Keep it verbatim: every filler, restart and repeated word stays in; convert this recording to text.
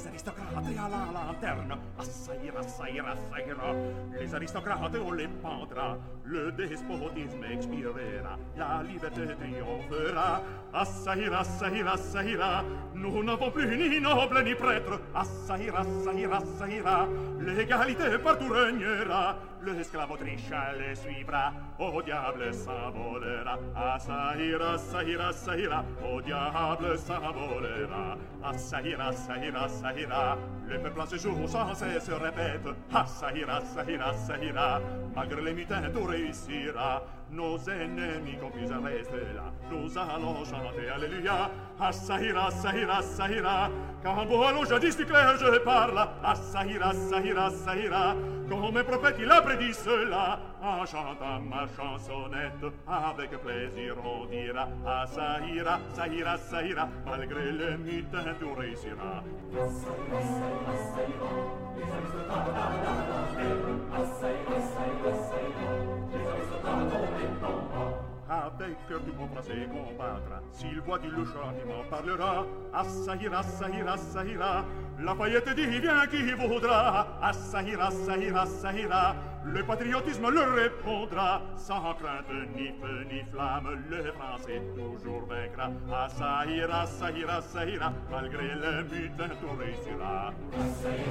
les aristocrates à la lanterne. Assaillira, assaillira, assaillira. Les aristocrates, on les pendra. Le despotisme expirera. La liberté triomphera. Assaillira, assaillira, assaillira. Nous n'avons plus ni noble ni prêtre. Assaillira, assaillira, assaillira. L'égalité partout régnera. L'esclave autrichien les suivra. Au diable s'envolera. Assaillira, assaillira, assaillira. Au diable s'envolera. Assaillira, assaillira, assaillira. Le peuple en ce jour sans cesse répète. Assaillira, assaillira, assaillira. Malgré les mutins tout réussira. Nos ennemis qu'on puisse rester là. Nous allons chanter Alléluia. Assaillira, assaillira, assaillira. Quand beau allons jadis du clergé parle. Assaillira, assaillira, assaillira. Comme un prophète il a prédit cela. En chantant ma chansonnette. Avec plaisir on dira. Assaillira, assaillira, assaillira. Malgré les mutins tout réussira. Assaillira, assaillira, assaillira. Les aristocrates à la lanterne. Assaillira, assaillira, assaillira. Les aristocrates on les tombera. Avec cœur du bon français combattra. S'il voit du louchard, il m'en parlera. Assaillira, assaillira, assaillira. Lafayette dit, viens qui voudra. Assaillira, assaillira, assaillira. Le patriotisme leur répondra. Sans crainte ni feu ni flamme, le français toujours vaincra. Assaillira, assaillira, assaillira. Malgré le mutin, tout réussira. Assaillira.